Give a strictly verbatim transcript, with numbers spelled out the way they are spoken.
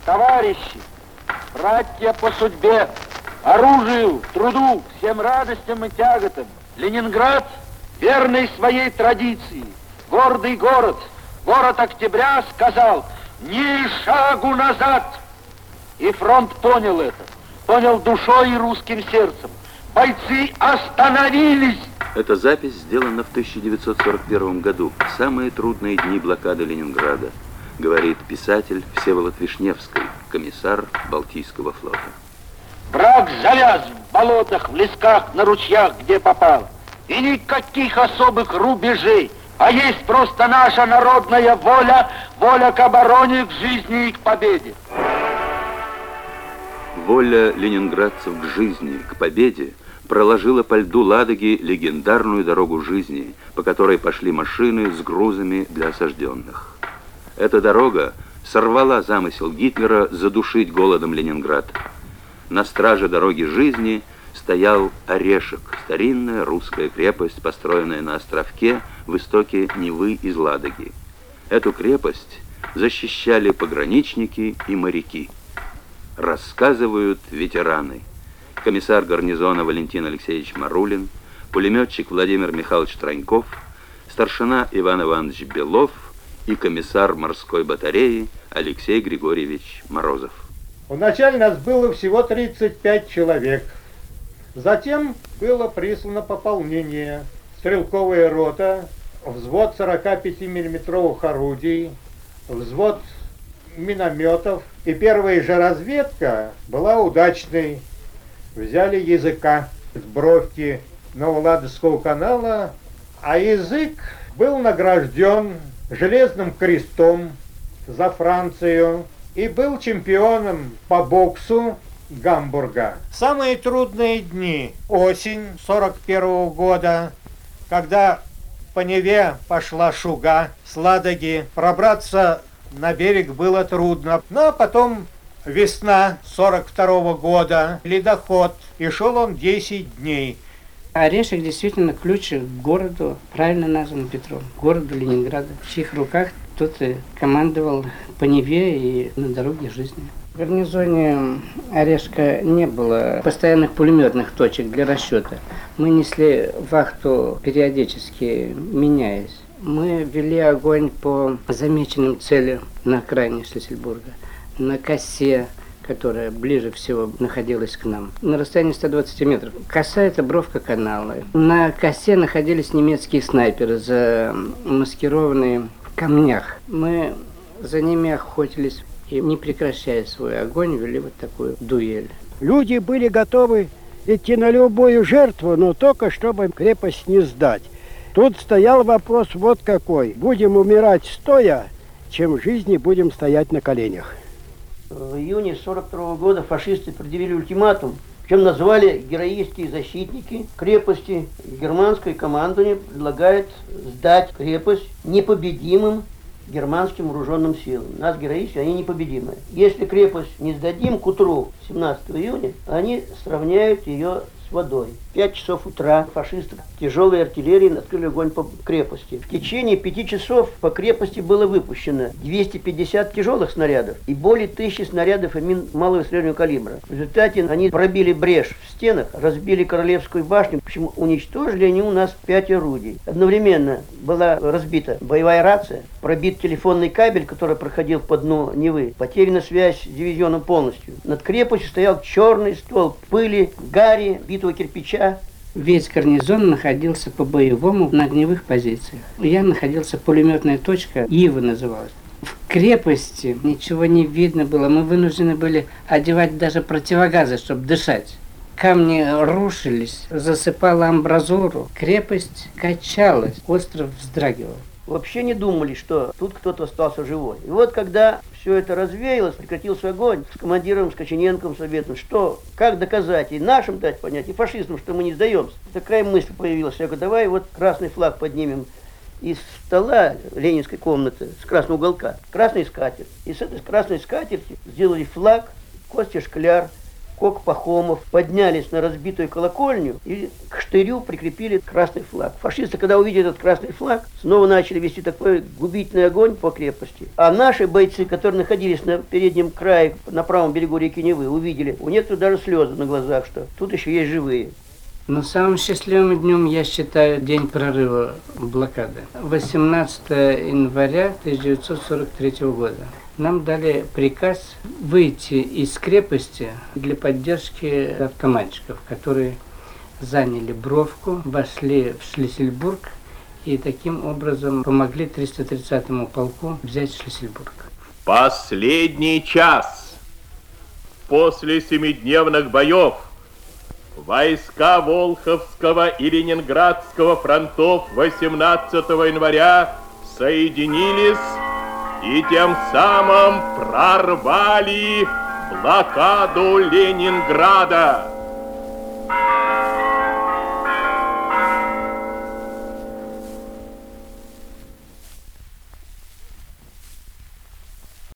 Товарищи, братья по судьбе, оружию, труду, всем радостям и тяготам, Ленинград, верный своей традиции, гордый город, город октября, сказал: ни шагу назад. И фронт понял это, понял душой и русским сердцем. Бойцы остановились. Эта запись сделана в тысяча девятьсот сорок первом году, в самые трудные дни блокады Ленинграда, говорит писатель Всеволод Вишневский, комиссар Балтийского флота. Враг завяз в болотах, в лесках, на ручьях, где попал. И никаких особых рубежей, а есть просто наша народная воля, воля к обороне, к жизни и к победе. Воля ленинградцев к жизни, к победе проложила по льду Ладоги легендарную дорогу жизни, по которой пошли машины с грузами для осажденных. Эта дорога сорвала замысел Гитлера задушить голодом Ленинград. На страже дороги жизни стоял Орешек, старинная русская крепость, построенная на островке в истоке Невы из Ладоги. Эту крепость защищали пограничники и моряки. Рассказывают ветераны. Комиссар гарнизона Валентин Алексеевич Марулин, пулеметчик Владимир Михайлович Троньков, старшина Иван Иванович Белов и комиссар морской батареи Алексей Григорьевич Морозов. Вначале нас было всего тридцать пять человек. Затем было прислано пополнение. Стрелковая рота, взвод сорокапятимиллиметровых орудий, взвод минометов. И первая же разведка была удачной. Взяли языка с бровки Новоладожского канала, а язык был награжден железным крестом за Францию и был чемпионом по боксу Гамбурга. Самые трудные дни – осень сорок первого года, когда по Неве пошла шуга с Ладоги, пробраться на берег было трудно. Ну а потом весна сорок второго года, ледоход, и шел он десять дней. Орешек действительно ключ к городу, правильно назван Петром, городу Ленинграда, в чьих руках тот и командовал по Неве и на дороге жизни. В гарнизоне Орешка не было постоянных пулеметных точек для расчета. Мы несли вахту периодически, меняясь. Мы вели огонь по замеченным целям на окраине Шлиссельбурга, на косе, которая ближе всего находилась к нам, на расстоянии ста двадцати метров. Коса – это бровка канала. На косе находились немецкие снайперы, замаскированные в камнях. Мы за ними охотились и, не прекращая свой огонь, вели вот такую дуэль. Люди были готовы идти на любую жертву, но только чтобы крепость не сдать. Тут стоял вопрос вот какой. Будем умирать стоя, чем в жизни будем стоять на коленях. В июне сорок второго года фашисты предъявили ультиматум, чем назвали героические защитники крепости. Германское командование предлагает сдать крепость непобедимым германским вооруженным силам. Нас героически, они непобедимые. Если крепость не сдадим к утру семнадцатого июня, они сравняют ее с водой. В пять часов утра фашисты тяжелой артиллерией открыли огонь по крепости. В течение пяти часов по крепости было выпущено двести пятьдесят тяжелых снарядов и более тысячи снарядов и мин малого и среднего калибра. В результате они пробили брешь в стенах, разбили Королевскую башню, в общем, уничтожили они у нас пять орудий. Одновременно была разбита боевая рация, пробит телефонный кабель, который проходил по дну Невы, потеряна связь с дивизионом полностью. Над крепостью стоял черный ствол пыли, гари, битого кирпича. Весь гарнизон находился по-боевому на огневых позициях. Я находился, пулеметная точка, Ива называлась. В крепости ничего не видно было. Мы вынуждены были одевать даже противогазы, чтобы дышать. Камни рушились, засыпала амбразуру. Крепость качалась, остров вздрагивал. Вообще не думали, что тут кто-то остался живой. И вот когда все это развеялось, прекратился огонь, с командиром Скочененковым советовали, что, как доказать и нашим дать понять, и фашистам, что мы не сдаемся. Такая мысль появилась. Я говорю, давай вот красный флаг поднимем из стола ленинской комнаты, с красного уголка, красный скатерть. И с этой красной скатерти сделали флаг Костя Шкляр, сколько Пахомов поднялись на разбитую колокольню и к штырю прикрепили красный флаг. Фашисты, когда увидели этот красный флаг, снова начали вести такой губительный огонь по крепости. А наши бойцы, которые находились на переднем крае, на правом берегу реки Невы, увидели, у некоторых даже слезы на глазах, что тут еще есть живые. Но самым счастливым днем я считаю день прорыва блокады. восемнадцатого января тысяча девятьсот сорок третьего года. Нам дали приказ выйти из крепости для поддержки автоматчиков, которые заняли Бровку, вошли в Шлиссельбург и таким образом помогли триста тридцатому полку взять Шлиссельбург. Последний час после семидневных боев войска Волховского и Ленинградского фронтов восемнадцатого января соединились и тем самым прорвали блокаду Ленинграда.